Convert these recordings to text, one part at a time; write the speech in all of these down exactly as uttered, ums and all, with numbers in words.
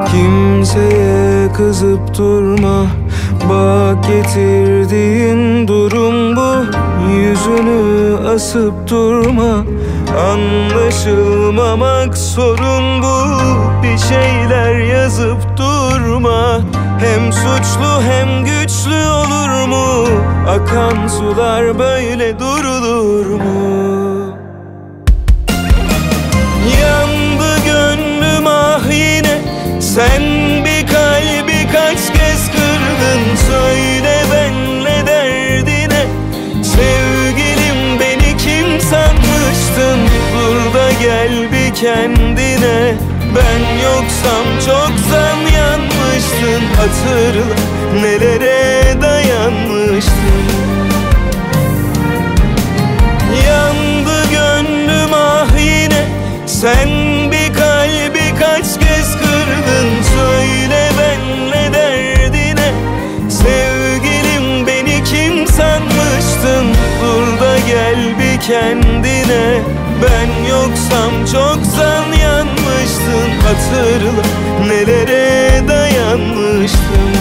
Kimseye kızıp durma, bak getirdiğin durum bu. Yüzünü asıp durma, anlaşılmamak sorun bu. Bir şeyler yazıp durma, hem suçlu hem güçlü olur mu? Akan sular böyle durulur mu? Yandı gönlüm ah yine, sen bir kalbi kaç kez kırdın? Söyle benle derdine, sevgilim beni kim sanmıştın? Dur da gel bir kendine, ben yoksam çoktan yanmıştın. Hatırla nelere dayanmıştın. Yandı gönlüm ah yine, sen bir kalbi kaç kez kırdın? Söyle benle derdine, sevgilim beni kim sanmıştın? Dur da gel bir kendine, ben yoksam çoktan yanmıştın. Hatırla nelere dayanmıştım.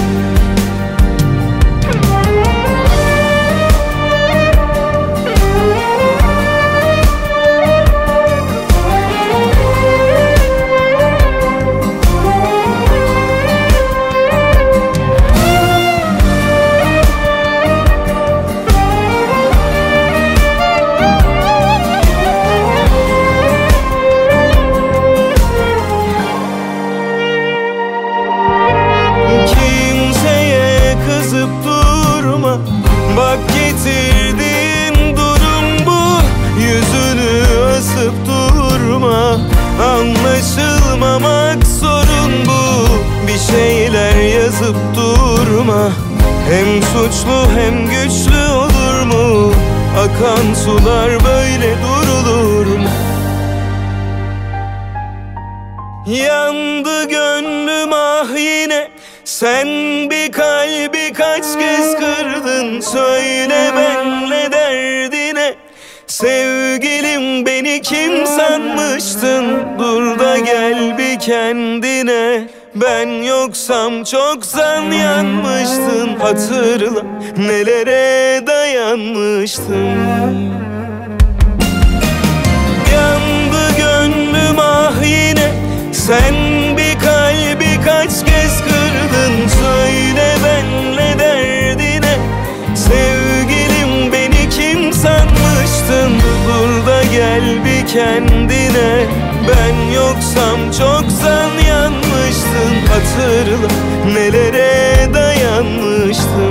Bak getirdiğin durum bu. Yüzünü asıp durma, anlaşılmamak sorun bu. Bir şeyler yazıp durma, hem suçlu hem güçlü olur mu? Akan sular böyle durulur mu? Yandı gönlüm ah yine, sen bir kalbi kaç kez kırdın? Söyle benle derdine, sevgilim beni kim sanmıştın? Dur da gel bir kendine, ben yoksam çoktan yanmıştın. Hatırla nelere dayanmıştım. Yandı gönlüm ah yine, sen bir kalbi kaç kez kırdın? Söyle benle derdine, sevgilim beni kim sanmıştın? Dur da gel bir kendine, ben yoksam çoktan yanmıştın. Hatırla nelere dayanmıştın.